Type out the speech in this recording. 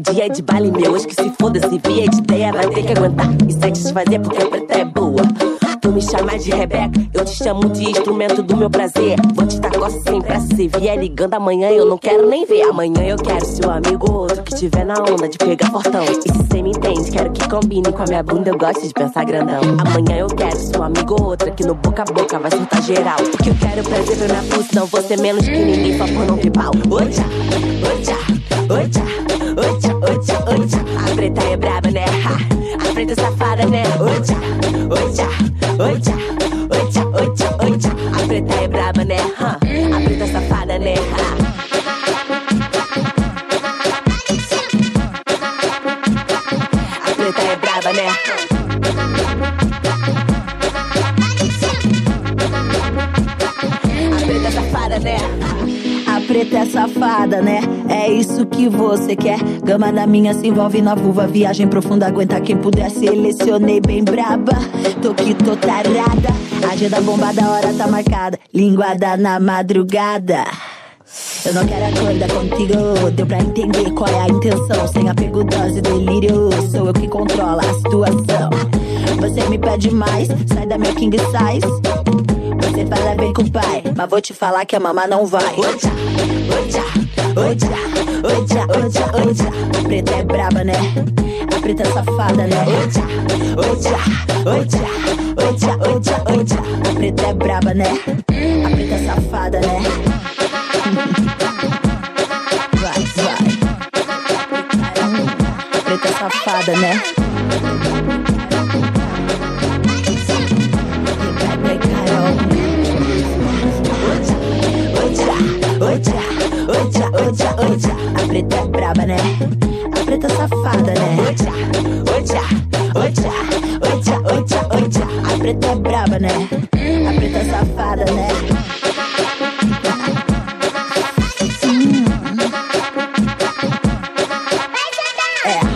Dia de baile meu, hoje que se foda, se vier de ideia vai ter que aguentar e satisfazer porque a preta é boa. Tu me chama de Rebeca, eu te chamo de instrumento do meu prazer. Vou te dar costa sem pressa, se vier ligando amanhã eu não quero nem ver. Amanhã eu quero seu amigo ou outro que tiver na onda de pegar fortão. E se cê me entende, quero que combine com a minha bunda, eu gosto de pensar grandão. Amanhã eu quero seu amigo ou outra que no boca a boca vai soltar geral. Porque eu quero prazer pra minha pulse, não vou ser menos que ninguém só por não ter pau. Oja, oja, oja, oja, oja, oja. A preta é braba, né? A preta é safada, né? Oja, oja, oja, oja, oja, oja. A preta é braba, né? A preta é safada, né? A preta é braba, né? A preta é safada, né? A preta é safada, né? É isso que você quer. Gama da minha se envolve na vulva. Viagem profunda, aguenta quem puder. Selecionei bem braba. Tô que tô tarada. Agenda bombada, a hora tá marcada. Linguada na madrugada. Eu não quero acordar contigo. Deu pra entender qual é a intenção. Sem apego, dose, delírio. Sou eu que controlo a situação. Você me pede mais, sai da minha king size. Você fala vem com o pai, mas vou te falar que a mama não vai. Oja, oja, oja, oja, oja, oja. A preta é braba, né? A preta é safada, né? Oja, oja, oja, oja, oja, oja. A preta é braba, né? A preta é safada, né? Vai, vai. A preta é safada, né? Oja, oja, oja, oja. A preta é braba, né? A preta é safada, né? Oja, oja, oja, oja, oja, oja. A preta é braba, né? A preta é safada, né? É.